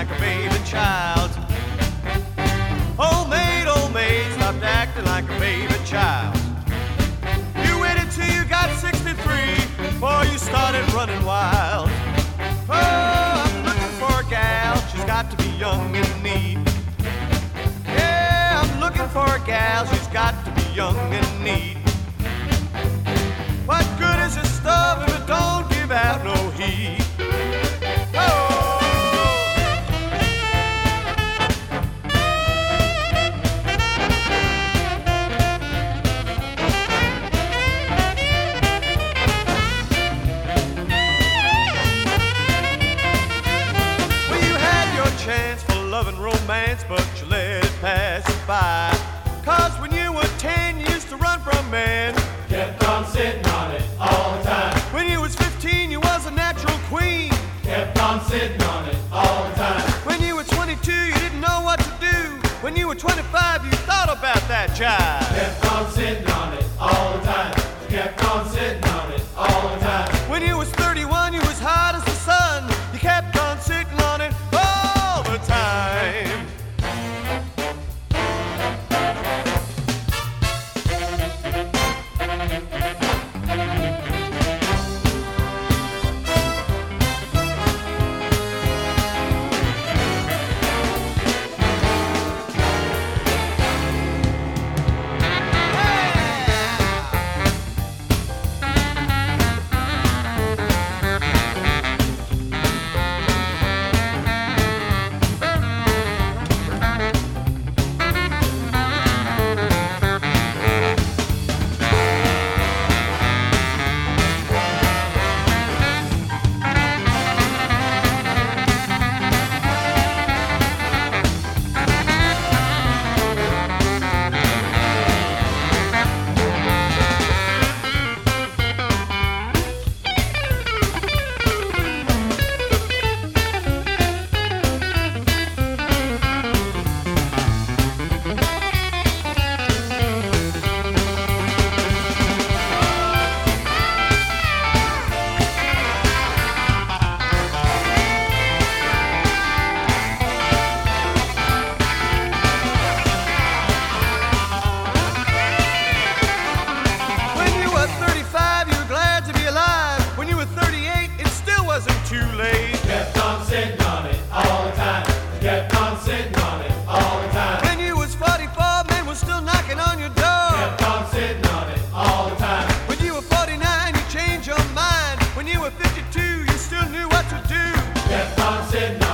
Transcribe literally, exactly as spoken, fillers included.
like a baby child. Old maid, old maid, stopped acting like a baby child. You waited till you got sixty-three before you started running wild. Oh, I'm looking for a gal, she's got to be young and neat. Yeah, I'm looking for a gal, she's got to be young and neat. What good is this stuff if it don't give out no heat? Oh! Well, you had your chance for love and romance, but you let it pass you by. Cause when you were ten, you used to run from men. Kept on sitting on it all the time. When you was fifteen, you was a natural queen. Kept on sitting on it all the time. When you were twenty-two, you didn't know what to do. When you were twenty-five, you thought about that jive. Kept on sitting on it all the time. Kept on sitting on it all the time. When you was thirty-one, you was hot as the sun. You kept on sitting on it all the time. Too late. Kept on sitting on it all the time. Kept on sitting on it all the time. When you was forty-four, men was still knocking on your door. Kept on sitting on it all the time. When you were forty-nine, you changed your mind. When you were fifty-two, you still knew what to do. Kept on sitting on it.